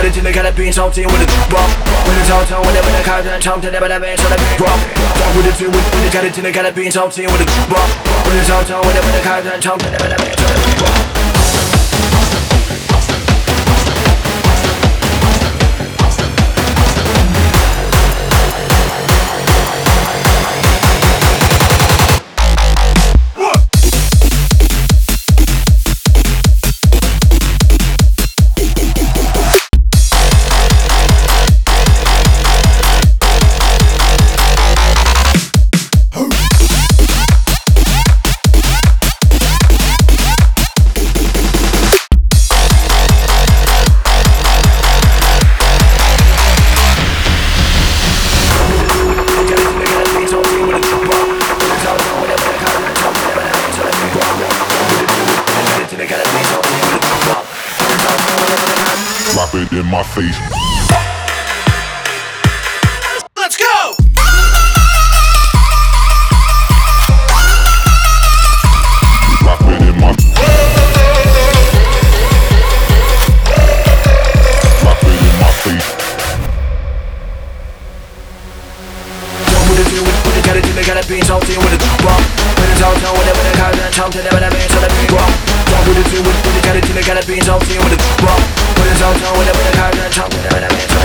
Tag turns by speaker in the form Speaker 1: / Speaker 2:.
Speaker 1: it till they got a bean salty with it rock. When it's all tone, whenever the cards and chomp to the better band, so the beat rock. Fuck with it too, when they got it till they got a bean salty with it rock. When it's all tone, whenever the cards and chomp to the better band, so the beat rock.
Speaker 2: Drop it in my face.
Speaker 1: Let's go!
Speaker 2: Drop it in my. Drop it in my face.
Speaker 1: With it, when they got it, they got a bean salty with it rock. When it's all done, whenever the cards and chomp to the better band, so the beat rock. With it, when they got it, they got a bean salty with it rock. When it's all done, whenever the cards and chomp to the better band.